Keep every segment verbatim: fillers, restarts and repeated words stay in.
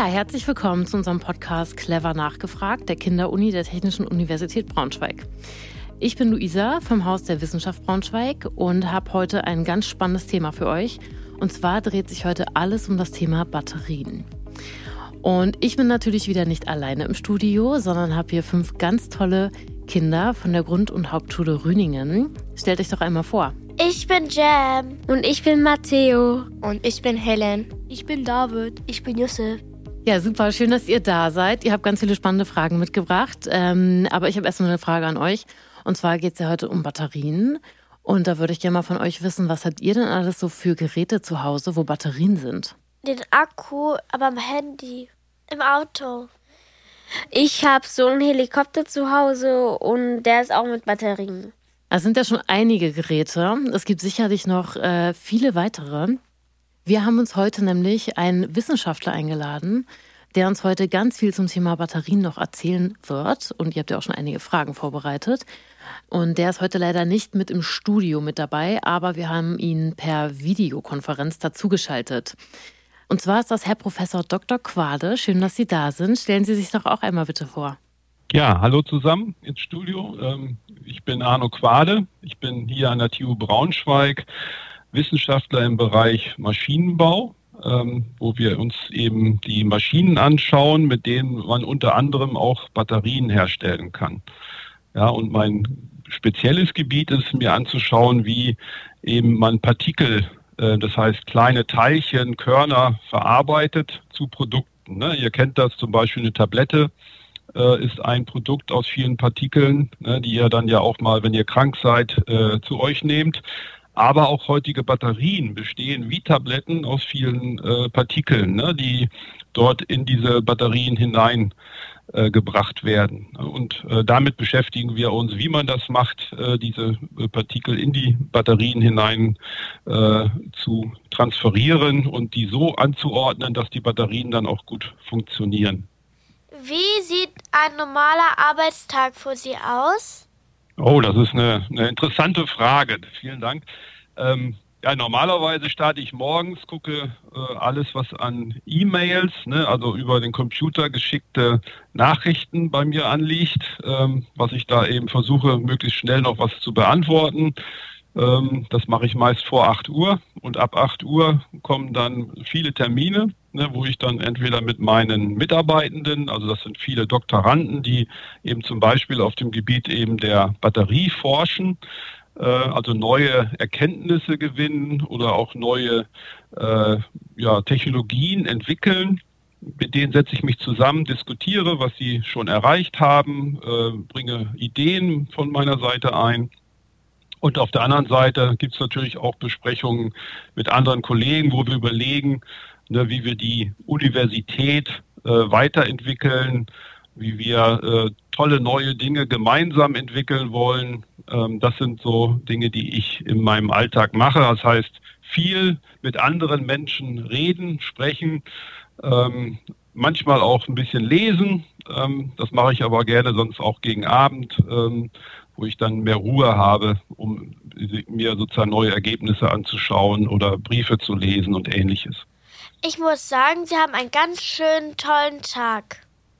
Ja, herzlich willkommen zu unserem Podcast Clever nachgefragt, der Kinderuni der Technischen Universität Braunschweig. Ich bin Luisa vom Haus der Wissenschaft Braunschweig und habe heute ein ganz spannendes Thema für euch. Und zwar dreht sich heute alles um das Thema Batterien. Und ich bin natürlich wieder nicht alleine im Studio, sondern habe hier fünf ganz tolle Kinder von der Grund- und Hauptschule Rüningen. Stellt euch doch einmal vor. Ich bin Jam. Und ich bin Matteo. Und ich bin Helen. Ich bin David. Ich bin Yusuf. Ja, super, schön, dass ihr da seid. Ihr habt ganz viele spannende Fragen mitgebracht. Ähm, aber ich habe erstmal eine Frage an euch. Und zwar geht es ja heute um Batterien. Und da würde ich gerne mal von euch wissen, was habt ihr denn alles so für Geräte zu Hause, wo Batterien sind? Den Akku, aber am Handy, im Auto. Ich habe so einen Helikopter zu Hause und der ist auch mit Batterien. Es sind ja schon einige Geräte. Es gibt sicherlich noch äh, viele weitere. Wir haben uns heute nämlich einen Wissenschaftler eingeladen, der uns heute ganz viel zum Thema Batterien noch erzählen wird. Und ihr habt ja auch schon einige Fragen vorbereitet. Und der ist heute leider nicht mit im Studio mit dabei, aber wir haben ihn per Videokonferenz dazugeschaltet. Und zwar ist das Herr Professor Doktor Quade. Schön, dass Sie da sind. Stellen Sie sich doch auch einmal bitte vor. Ja, hallo zusammen ins Studio. Ich bin Arno Quade. Ich bin hier an der T U Braunschweig Wissenschaftler im Bereich Maschinenbau, wo wir uns eben die Maschinen anschauen, mit denen man unter anderem auch Batterien herstellen kann. Ja, und mein spezielles Gebiet ist, mir anzuschauen, wie eben man Partikel, das heißt kleine Teilchen, Körner verarbeitet zu Produkten. Ne? Ihr kennt das, zum Beispiel eine Tablette äh, ist ein Produkt aus vielen Partikeln, ne, die ihr dann ja auch mal, wenn ihr krank seid, äh, zu euch nehmt. Aber auch heutige Batterien bestehen wie Tabletten aus vielen äh, Partikeln, ne, die dort in diese Batterien hinein äh, gebracht werden. Und äh, damit beschäftigen wir uns, wie man das macht, äh, diese äh, Partikel in die Batterien hinein äh, zu transferieren und die so anzuordnen, dass die Batterien dann auch gut funktionieren. Wie sieht ein normaler Arbeitstag für Sie aus? Oh, das ist eine, eine interessante Frage. Vielen Dank. Ähm, ja, normalerweise starte ich morgens, gucke äh, alles, was an E-Mails, ne, also über den Computer geschickte Nachrichten bei mir anliegt, ähm, was ich da eben versuche, möglichst schnell noch was zu beantworten. Ähm, das mache ich meist vor acht Uhr und ab acht Uhr kommen dann viele Termine, ne, wo ich dann entweder mit meinen Mitarbeitenden, also das sind viele Doktoranden, die eben zum Beispiel auf dem Gebiet eben der Batterie forschen, äh, also neue Erkenntnisse gewinnen oder auch neue äh, ja, Technologien entwickeln. Mit denen setze ich mich zusammen, diskutiere, was sie schon erreicht haben, äh, bringe Ideen von meiner Seite ein. Und auf der anderen Seite gibt es natürlich auch Besprechungen mit anderen Kollegen, wo wir überlegen, ne, wie wir die Universität äh, weiterentwickeln, wie wir äh, tolle neue Dinge gemeinsam entwickeln wollen. Ähm, das sind so Dinge, die ich in meinem Alltag mache. Das heißt, viel mit anderen Menschen reden, sprechen, ähm, manchmal auch ein bisschen lesen. Ähm, das mache ich aber gerne sonst auch gegen Abend, ähm, wo ich dann mehr Ruhe habe, um mir sozusagen neue Ergebnisse anzuschauen oder Briefe zu lesen und Ähnliches. Ich muss sagen, Sie haben einen ganz schönen, tollen Tag.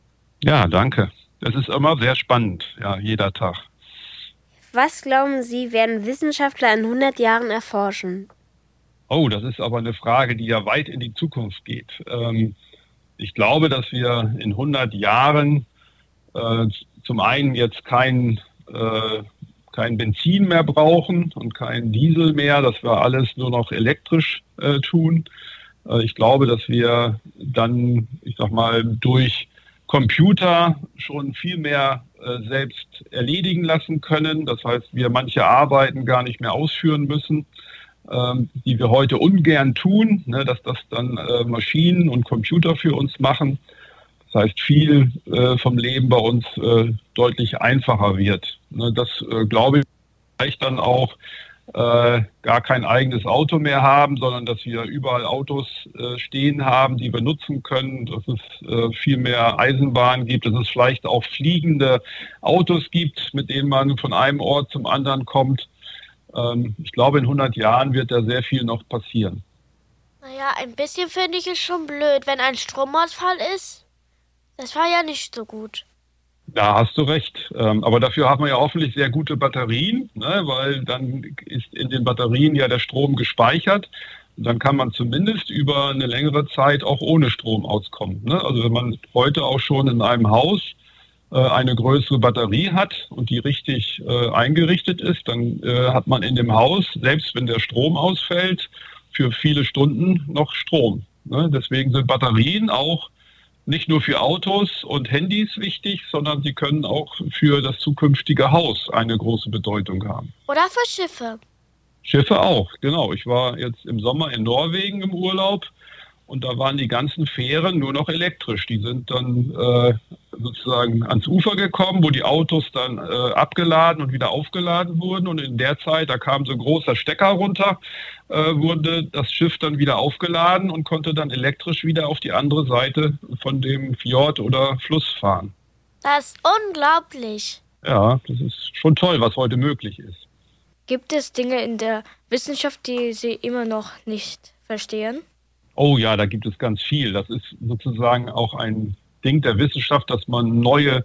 Ja, danke. Es ist immer sehr spannend, ja, jeder Tag. Was glauben Sie, werden Wissenschaftler in hundert Jahren erforschen? Oh, das ist aber eine Frage, die ja weit in die Zukunft geht. Ähm, ich glaube, dass wir in hundert Jahren äh, zum einen jetzt kein Äh, kein Benzin mehr brauchen und kein Diesel mehr, dass wir alles nur noch elektrisch äh, tun. Äh, ich glaube, dass wir dann, ich sag mal, durch Computer schon viel mehr äh, selbst erledigen lassen können. Das heißt, wir manche Arbeiten gar nicht mehr ausführen müssen, ähm, die wir heute ungern tun, ne, dass das dann äh, Maschinen und Computer für uns machen. Das heißt, viel äh, vom Leben bei uns äh, deutlich einfacher wird. Ne, das äh, glaube ich, vielleicht dann auch äh, gar kein eigenes Auto mehr haben, sondern dass wir überall Autos äh, stehen haben, die wir nutzen können, dass es äh, viel mehr Eisenbahnen gibt, dass es vielleicht auch fliegende Autos gibt, mit denen man von einem Ort zum anderen kommt. Ähm, ich glaube, in hundert Jahren wird da sehr viel noch passieren. Naja, ein bisschen finde ich es schon blöd, wenn ein Stromausfall ist. Das war ja nicht so gut. Da hast du recht. Ähm, aber dafür haben wir ja hoffentlich sehr gute Batterien, ne? Weil dann ist in den Batterien ja der Strom gespeichert. Und dann kann man zumindest über eine längere Zeit auch ohne Strom auskommen, ne? Also wenn man heute auch schon in einem Haus äh, eine größere Batterie hat und die richtig äh, eingerichtet ist, dann äh, hat man in dem Haus, selbst wenn der Strom ausfällt, für viele Stunden noch Strom, ne? Deswegen sind Batterien auch nicht nur für Autos und Handys wichtig, sondern sie können auch für das zukünftige Haus eine große Bedeutung haben. Oder für Schiffe. Schiffe auch, genau. Ich war jetzt im Sommer in Norwegen im Urlaub und da waren die ganzen Fähren nur noch elektrisch. Die sind dann äh, sozusagen ans Ufer gekommen, wo die Autos dann äh, abgeladen und wieder aufgeladen wurden. Und in der Zeit, da kam so ein großer Stecker runter, äh, wurde das Schiff dann wieder aufgeladen und konnte dann elektrisch wieder auf die andere Seite von dem Fjord oder Fluss fahren. Das ist unglaublich. Ja, das ist schon toll, was heute möglich ist. Gibt es Dinge in der Wissenschaft, die Sie immer noch nicht verstehen? Oh ja, da gibt es ganz viel. Das ist sozusagen auch ein Ding der Wissenschaft, dass man neue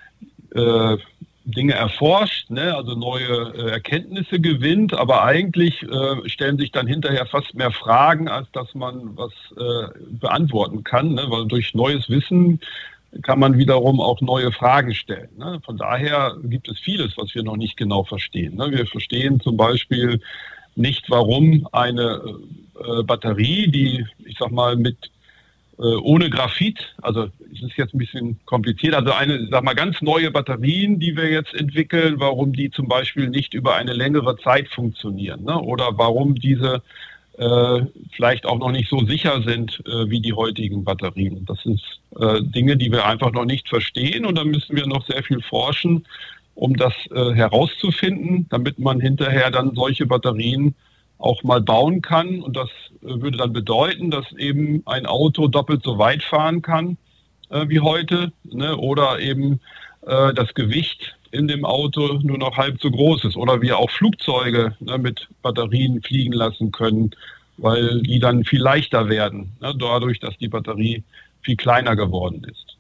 äh, Dinge erforscht, ne? Also neue äh, Erkenntnisse gewinnt, aber eigentlich äh, stellen sich dann hinterher fast mehr Fragen, als dass man was äh, beantworten kann, ne? Weil durch neues Wissen kann man wiederum auch neue Fragen stellen, ne? Von daher gibt es vieles, was wir noch nicht genau verstehen, ne? Wir verstehen zum Beispiel nicht, warum eine äh, Batterie, die, ich sag mal, mit äh, ohne Graphit, also es ist jetzt ein bisschen kompliziert, also eine, sag mal, ganz neue Batterien, die wir jetzt entwickeln, warum die zum Beispiel nicht über eine längere Zeit funktionieren, ne? Oder warum diese äh, vielleicht auch noch nicht so sicher sind äh, wie die heutigen Batterien. Das sind äh, Dinge, die wir einfach noch nicht verstehen und da müssen wir noch sehr viel forschen, um das äh, herauszufinden, damit man hinterher dann solche Batterien auch mal bauen kann. Und das äh, würde dann bedeuten, dass eben ein Auto doppelt so weit fahren kann äh, wie heute, ne? Oder eben äh, das Gewicht in dem Auto nur noch halb so groß ist. Oder wir auch Flugzeuge, ne, mit Batterien fliegen lassen können, weil die dann viel leichter werden, ne, dadurch, dass die Batterie viel kleiner geworden ist.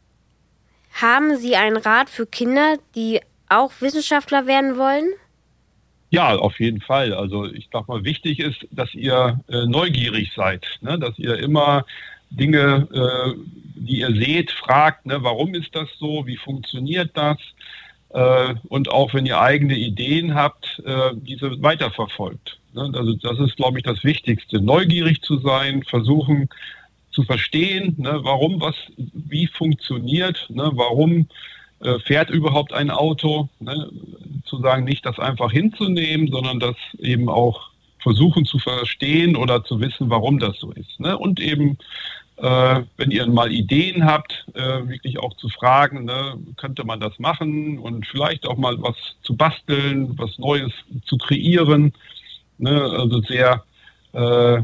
Haben Sie einen Rat für Kinder, die auch Wissenschaftler werden wollen? Ja, auf jeden Fall. Also ich sag mal, wichtig ist, dass ihr äh, neugierig seid, ne? Dass ihr immer Dinge, äh, die ihr seht, fragt, ne? Warum ist das so, wie funktioniert das? Äh, und auch wenn ihr eigene Ideen habt, äh, diese weiterverfolgt, ne? Also das ist, glaube ich, das Wichtigste. Neugierig zu sein, versuchen zu verstehen, ne, warum was wie funktioniert, ne, warum äh, fährt überhaupt ein Auto, ne, zu sagen, nicht das einfach hinzunehmen, sondern das eben auch versuchen zu verstehen oder zu wissen, warum das so ist, ne, und eben, äh, wenn ihr mal Ideen habt, äh, wirklich auch zu fragen, ne, könnte man das machen und vielleicht auch mal was zu basteln, was Neues zu kreieren, ne, also sehr äh,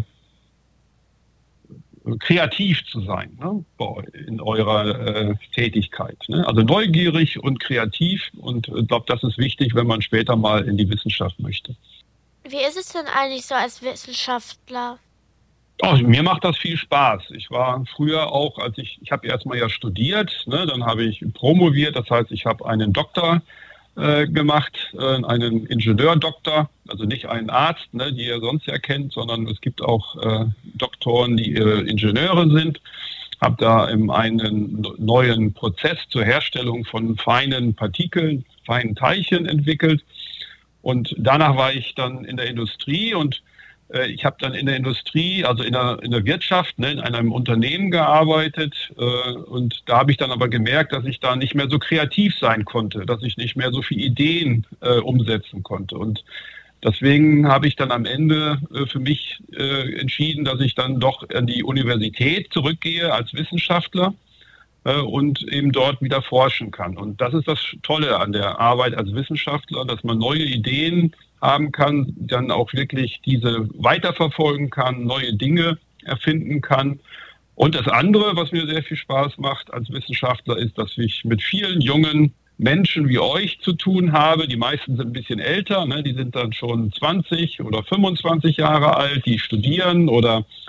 kreativ zu sein, ne, in eurer äh, Tätigkeit, ne? Also neugierig und kreativ und ich glaube, das ist wichtig, wenn man später mal in die Wissenschaft möchte. Wie ist es denn eigentlich so als Wissenschaftler? Oh, mir macht das viel Spaß. Ich war früher auch, als ich, ich habe erstmal ja studiert, ne, dann habe ich promoviert, das heißt, ich habe einen Doktor äh, gemacht, äh, einen Ingenieurdoktor, also nicht einen Arzt, ne, die ihr sonst ja kennt, sondern es gibt auch äh, Doktoren, die äh, Ingenieure sind. Habe da im einen neuen Prozess zur Herstellung von feinen Partikeln, feinen Teilchen entwickelt. Und danach war ich dann in der Industrie und äh, ich habe dann in der Industrie, also in der, in der Wirtschaft, ne, in einem Unternehmen gearbeitet. Äh, und da habe ich dann aber gemerkt, dass ich da nicht mehr so kreativ sein konnte, dass ich nicht mehr so viele Ideen äh, umsetzen konnte. Und deswegen habe ich dann am Ende äh, für mich äh, entschieden, dass ich dann doch an die Universität zurückgehe als Wissenschaftler äh, und eben dort wieder forschen kann. Und das ist das Tolle an der Arbeit als Wissenschaftler, dass man neue Ideen haben kann, dann auch wirklich diese weiterverfolgen kann, neue Dinge erfinden kann. Und das andere, was mir sehr viel Spaß macht als Wissenschaftler, ist, dass ich mit vielen jungen Menschen wie euch zu tun habe. Die meisten sind ein bisschen älter, ne? Die sind dann schon zwanzig oder fünfundzwanzig Jahre alt, die studieren oder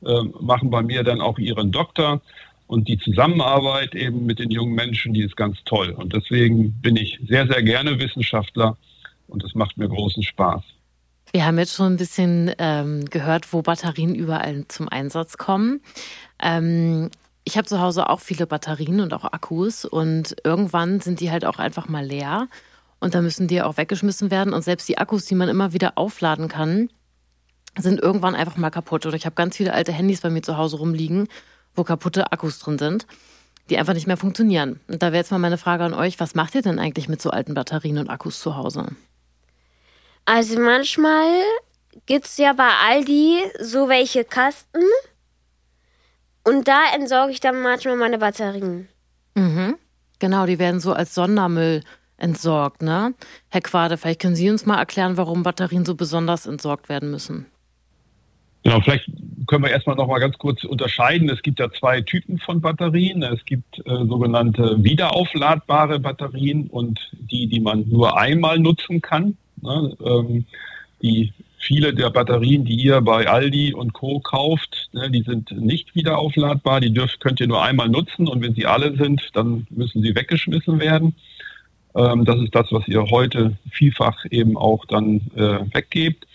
äh, machen bei mir dann auch ihren Doktor. Und die Zusammenarbeit eben mit den jungen Menschen, die ist ganz toll. Und deswegen bin ich sehr, sehr gerne Wissenschaftler und es macht mir großen Spaß. Wir haben jetzt schon ein bisschen ähm, gehört, wo Batterien überall zum Einsatz kommen. Ähm, ich habe zu Hause auch viele Batterien und auch Akkus und irgendwann sind die halt auch einfach mal leer und dann müssen die auch weggeschmissen werden. Und selbst die Akkus, die man immer wieder aufladen kann, sind irgendwann einfach mal kaputt. Oder ich habe ganz viele alte Handys bei mir zu Hause rumliegen, wo kaputte Akkus drin sind, die einfach nicht mehr funktionieren. Und da wäre jetzt mal meine Frage an euch, was macht ihr denn eigentlich mit so alten Batterien und Akkus zu Hause? Also manchmal gibt es ja bei Aldi so welche Kasten und da entsorge ich dann manchmal meine Batterien. Mhm. Genau, die werden so als Sondermüll entsorgt, ne? Herr Quade, vielleicht können Sie uns mal erklären, warum Batterien so besonders entsorgt werden müssen. Genau, vielleicht können wir erstmal noch mal ganz kurz unterscheiden. Es gibt ja zwei Typen von Batterien. Es gibt äh, sogenannte wiederaufladbare Batterien und die, die man nur einmal nutzen kann. Ne? Ähm, die viele der Batterien, die ihr bei Aldi und Co. kauft, ne, die sind nicht wiederaufladbar. Die dürft, könnt ihr nur einmal nutzen und wenn sie alle sind, dann müssen sie weggeschmissen werden. Ähm, das ist das, was ihr heute vielfach eben auch dann äh, weggebt.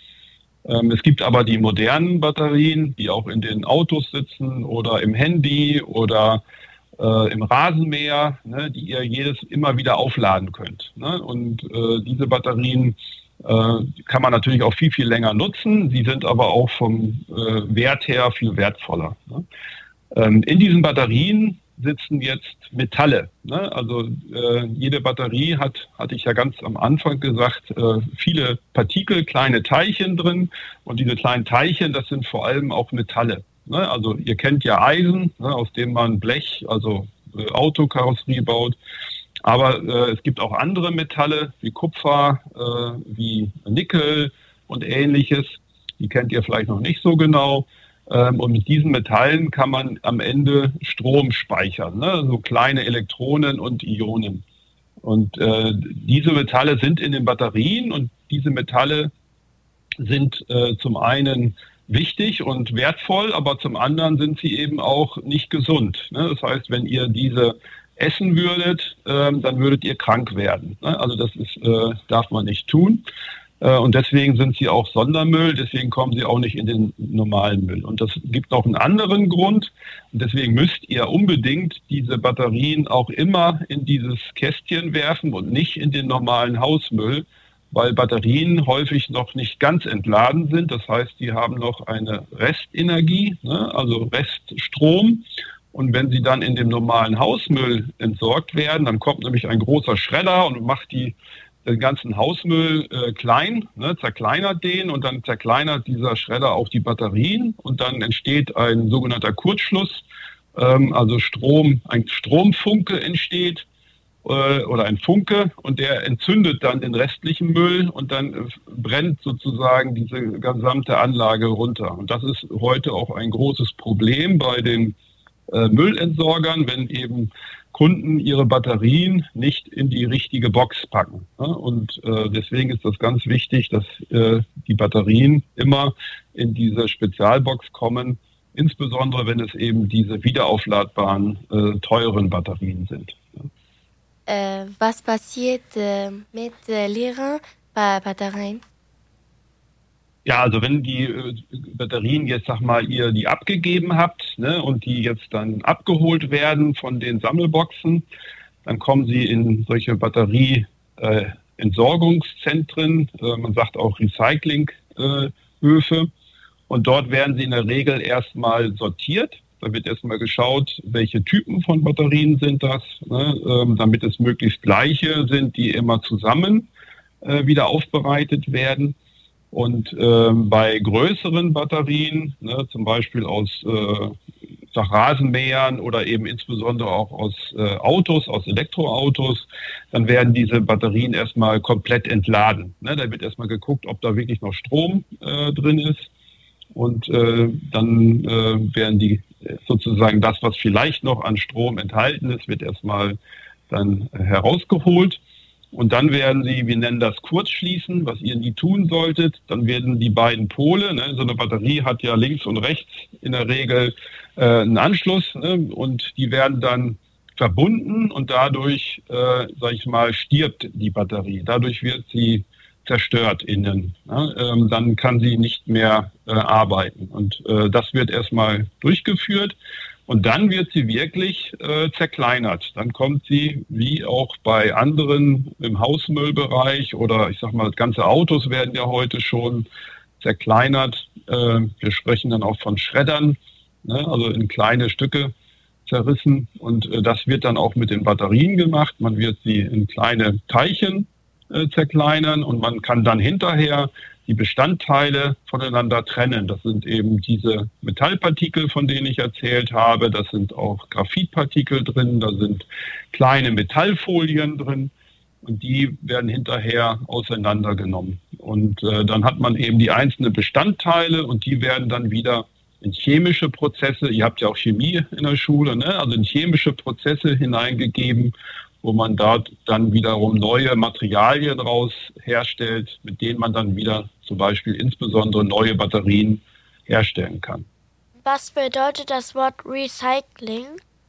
Es gibt aber die modernen Batterien, die auch in den Autos sitzen oder im Handy oder äh, im Rasenmäher, ne, die ihr jedes immer wieder aufladen könnt. Ne? Und äh, diese Batterien äh, kann man natürlich auch viel, viel länger nutzen. Sie sind aber auch vom äh, Wert her viel wertvoller. Ne? Ähm, in diesen Batterien sitzen jetzt Metalle. Ne? Also äh, jede Batterie hat, hatte ich ja ganz am Anfang gesagt, äh, viele Partikel, kleine Teilchen drin. Und diese kleinen Teilchen, das sind vor allem auch Metalle. Ne? Also ihr kennt ja Eisen, ne, aus dem man Blech, also äh, Autokarosserie baut. Aber äh, es gibt auch andere Metalle wie Kupfer, äh, wie Nickel und Ähnliches. Die kennt ihr vielleicht noch nicht so genau. Und mit diesen Metallen kann man am Ende Strom speichern, ne? So kleine Elektronen und Ionen. Und äh, diese Metalle sind in den Batterien und diese Metalle sind äh, zum einen wichtig und wertvoll, aber zum anderen sind sie eben auch nicht gesund. Ne? Das heißt, wenn ihr diese essen würdet, äh, dann würdet ihr krank werden. Ne? Also das ist, äh, darf man nicht tun. Und deswegen sind sie auch Sondermüll, deswegen kommen sie auch nicht in den normalen Müll. Und das gibt noch einen anderen Grund. Und deswegen müsst ihr unbedingt diese Batterien auch immer in dieses Kästchen werfen und nicht in den normalen Hausmüll, weil Batterien häufig noch nicht ganz entladen sind. Das heißt, die haben noch eine Restenergie, ne, also Reststrom. Und wenn sie dann in dem normalen Hausmüll entsorgt werden, dann kommt nämlich ein großer Schredder und macht die den ganzen Hausmüll äh, klein, ne, zerkleinert den und dann zerkleinert dieser Schredder auch die Batterien und dann entsteht ein sogenannter Kurzschluss, ähm, also Strom, ein Stromfunke entsteht äh, oder ein Funke und der entzündet dann den restlichen Müll und dann äh, brennt sozusagen diese gesamte Anlage runter. Und das ist heute auch ein großes Problem bei den äh, Müllentsorgern, wenn eben Kunden ihre Batterien nicht in die richtige Box packen. Und äh, deswegen ist das ganz wichtig, dass äh, die Batterien immer in diese Spezialbox kommen, insbesondere wenn es eben diese wiederaufladbaren, äh, teuren Batterien sind. Äh, was passiert äh, mit äh, Leeren bei Batterien? Ja, also wenn die äh, Batterien jetzt, sag mal, ihr die abgegeben habt, ne, und die jetzt dann abgeholt werden von den Sammelboxen, dann kommen sie in solche Batterie-Entsorgungszentren, äh, man sagt auch Recyclinghöfe, äh, und dort werden sie in der Regel erstmal sortiert. Da wird erstmal geschaut, welche Typen von Batterien sind das, ne, äh, damit es möglichst gleiche sind, die immer zusammen äh, wieder aufbereitet werden. Und ähm, bei größeren Batterien, ne, zum Beispiel aus äh, Rasenmähern oder eben insbesondere auch aus äh, Autos, aus Elektroautos, dann werden diese Batterien erstmal komplett entladen. Ne, da wird erstmal geguckt, ob da wirklich noch Strom äh, drin ist. Und äh, dann äh, werden die sozusagen das, was vielleicht noch an Strom enthalten ist, wird erstmal dann äh, herausgeholt. Und dann werden Sie, wir nennen das Kurzschließen, was ihr nie tun solltet. Dann werden die beiden Pole, ne, so eine Batterie hat ja links und rechts in der Regel äh, einen Anschluss, ne, und die werden dann verbunden und dadurch, äh, sag ich mal, stirbt die Batterie. Dadurch wird sie zerstört innen. Ja, ähm, dann kann sie nicht mehr äh, arbeiten. Und äh, das wird erstmal durchgeführt. Und dann wird sie wirklich äh, zerkleinert. Dann kommt sie, wie auch bei anderen im Hausmüllbereich oder ich sag mal, ganze Autos werden ja heute schon zerkleinert. Äh, wir sprechen dann auch von Schreddern, ne, also in kleine Stücke zerrissen. Und äh, das wird dann auch mit den Batterien gemacht. Man wird sie in kleine Teilchen äh, zerkleinern und man kann dann hinterher die Bestandteile voneinander trennen. Das sind eben diese Metallpartikel, von denen ich erzählt habe. Das sind auch Graphitpartikel drin, da sind kleine Metallfolien drin und die werden hinterher auseinandergenommen. Und äh, dann hat man eben die einzelnen Bestandteile und die werden dann wieder in chemische Prozesse, ihr habt ja auch Chemie in der Schule, ne? Also in chemische Prozesse hineingegeben, wo man dort dann wiederum neue Materialien raus herstellt, mit denen man dann wieder zum Beispiel insbesondere neue Batterien herstellen kann. Was bedeutet das Wort Recycling?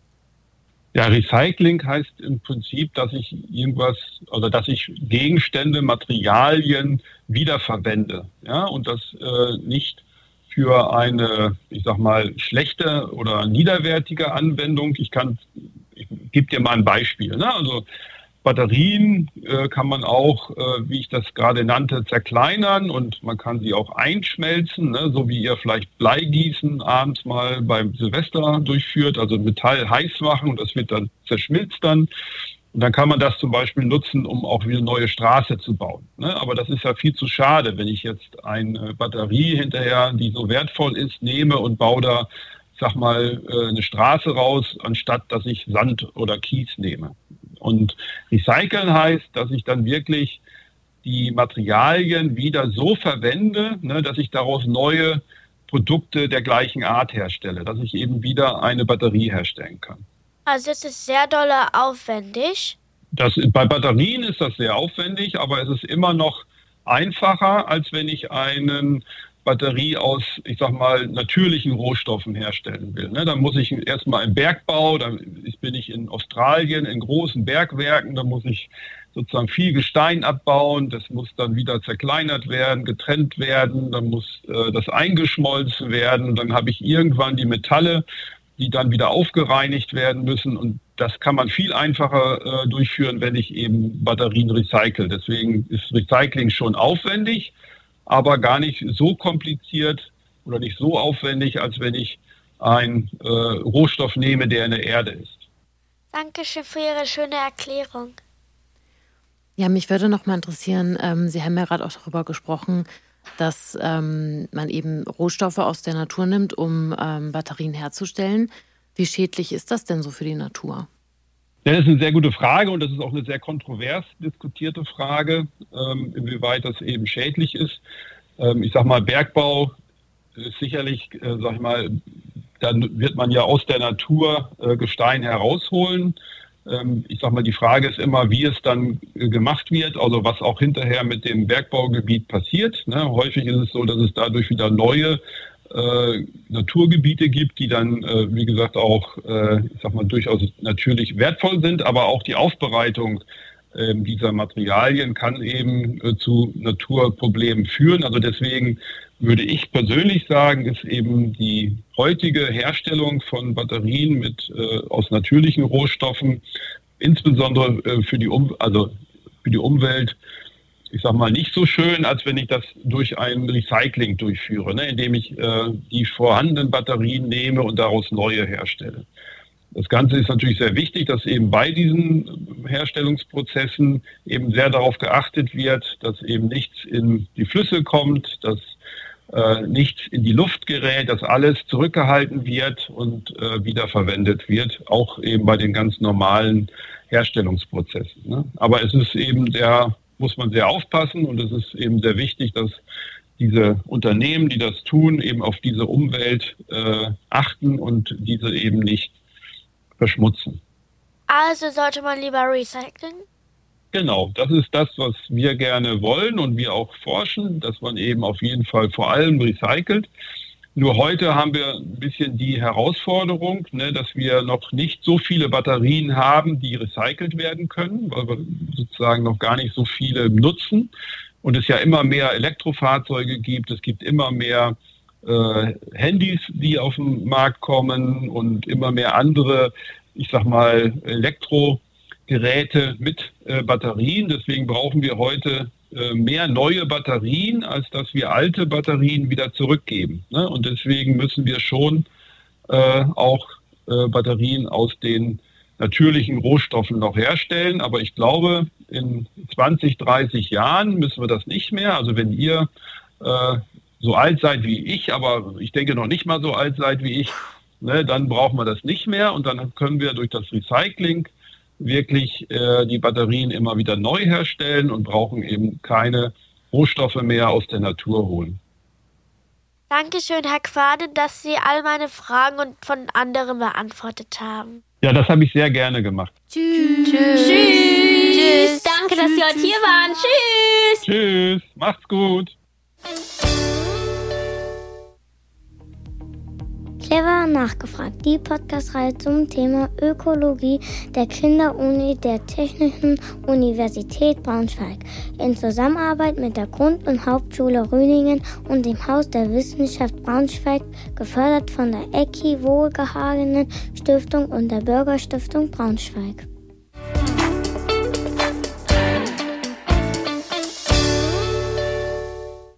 Ja, Recycling heißt im Prinzip, dass ich irgendwas oder dass ich Gegenstände, Materialien wiederverwende, ja, und das äh, nicht für eine, ich sag mal, schlechte oder niederwertige Anwendung. Ich kann Ich gebe dir mal ein Beispiel. Ne? Also Batterien äh, kann man auch, äh, wie ich das gerade nannte, zerkleinern und man kann sie auch einschmelzen, ne? So wie ihr vielleicht Bleigießen abends mal beim Silvester durchführt, also Metall heiß machen und das wird dann zerschmilzt dann. Und dann kann man das zum Beispiel nutzen, um auch wieder eine neue Straße zu bauen. Ne? Aber das ist ja viel zu schade, wenn ich jetzt eine Batterie hinterher, die so wertvoll ist, nehme und baue da, sag mal, eine Straße raus, anstatt dass ich Sand oder Kies nehme. Und recyceln heißt, dass ich dann wirklich die Materialien wieder so verwende, ne, dass ich daraus neue Produkte der gleichen Art herstelle, dass ich eben wieder eine Batterie herstellen kann. Also es ist sehr doll aufwendig. Das, bei Batterien ist das sehr aufwendig, aber es ist immer noch einfacher, als wenn ich einen Batterie aus, ich sag mal, natürlichen Rohstoffen herstellen will. Ne? Dann muss ich erstmal im Bergbau, dann bin ich in Australien in großen Bergwerken, da muss ich sozusagen viel Gestein abbauen, das muss dann wieder zerkleinert werden, getrennt werden, dann muss äh, das eingeschmolzen werden und dann habe ich irgendwann die Metalle, die dann wieder aufgereinigt werden müssen und das kann man viel einfacher äh, durchführen, wenn ich eben Batterien recycle. Deswegen ist Recycling schon aufwendig, aber gar nicht so kompliziert oder nicht so aufwendig, als wenn ich einen äh, Rohstoff nehme, der in der Erde ist. Dankeschön für Ihre schöne Erklärung. Ja, mich würde noch mal interessieren, ähm, Sie haben ja gerade auch darüber gesprochen, dass ähm, man eben Rohstoffe aus der Natur nimmt, um ähm, Batterien herzustellen. Wie schädlich ist das denn so für die Natur? Ja, das ist eine sehr gute Frage und das ist auch eine sehr kontrovers diskutierte Frage, ähm, inwieweit das eben schädlich ist. Ähm, ich sag mal, Bergbau ist sicherlich, äh, sag ich mal, dann wird man ja aus der Natur äh, Gestein herausholen. Ähm, ich sag mal, die Frage ist immer, wie es dann äh, gemacht wird, also was auch hinterher mit dem Bergbaugebiet passiert. Ne? Häufig ist es so, dass es dadurch wieder neue Äh, Naturgebiete gibt, die dann, äh, wie gesagt, auch, äh, ich sag mal, durchaus natürlich wertvoll sind, aber auch die Aufbereitung äh, dieser Materialien kann eben äh, zu Naturproblemen führen. Also deswegen würde ich persönlich sagen, ist eben die heutige Herstellung von Batterien mit äh, aus natürlichen Rohstoffen, insbesondere äh, für die um also für die Umwelt, ich sag mal, nicht so schön, als wenn ich das durch ein Recycling durchführe, ne, indem ich äh, die vorhandenen Batterien nehme und daraus neue herstelle. Das Ganze ist natürlich sehr wichtig, dass eben bei diesen Herstellungsprozessen eben sehr darauf geachtet wird, dass eben nichts in die Flüsse kommt, dass äh, nichts in die Luft gerät, dass alles zurückgehalten wird und äh, wiederverwendet wird, auch eben bei den ganz normalen Herstellungsprozessen. Ne. Aber es ist eben der muss man sehr aufpassen und es ist eben sehr wichtig, dass diese Unternehmen, die das tun, eben auf diese Umwelt äh, achten und diese eben nicht verschmutzen. Also sollte man lieber recyceln? Genau, das ist das, was wir gerne wollen und wir auch forschen, dass man eben auf jeden Fall vor allem recycelt. Nur heute haben wir ein bisschen die Herausforderung, ne, dass wir noch nicht so viele Batterien haben, die recycelt werden können, weil wir sozusagen noch gar nicht so viele nutzen. Und es ja immer mehr Elektrofahrzeuge gibt, es gibt immer mehr äh, Handys, die auf den Markt kommen und immer mehr andere, ich sag mal, Elektrogeräte mit äh, Batterien. Deswegen brauchen wir heute mehr neue Batterien, als dass wir alte Batterien wieder zurückgeben. Ne? Und deswegen müssen wir schon äh, auch äh, Batterien aus den natürlichen Rohstoffen noch herstellen. Aber ich glaube, in zwanzig, dreißig Jahren müssen wir das nicht mehr. Also wenn ihr äh, so alt seid wie ich, aber ich denke noch nicht mal so alt seid wie ich, ne, dann brauchen wir das nicht mehr. Und dann können wir durch das Recycling wirklich äh, die Batterien immer wieder neu herstellen und brauchen eben keine Rohstoffe mehr aus der Natur holen. Dankeschön, Herr Quade, dass Sie all meine Fragen und von anderen beantwortet haben. Ja, das habe ich sehr gerne gemacht. Tschüss. Tschüss. Tschüss. Danke, dass Sie heute hier waren. Tschüss. Tschüss. Macht's gut. Clever nachgefragt, die Podcast-Reihe zum Thema Ökologie der Kinderuni der Technischen Universität Braunschweig in Zusammenarbeit mit der Grund- und Hauptschule Rüningen und dem Haus der Wissenschaft Braunschweig, gefördert von der Ecki Wohlgehagenen Stiftung und der Bürgerstiftung Braunschweig.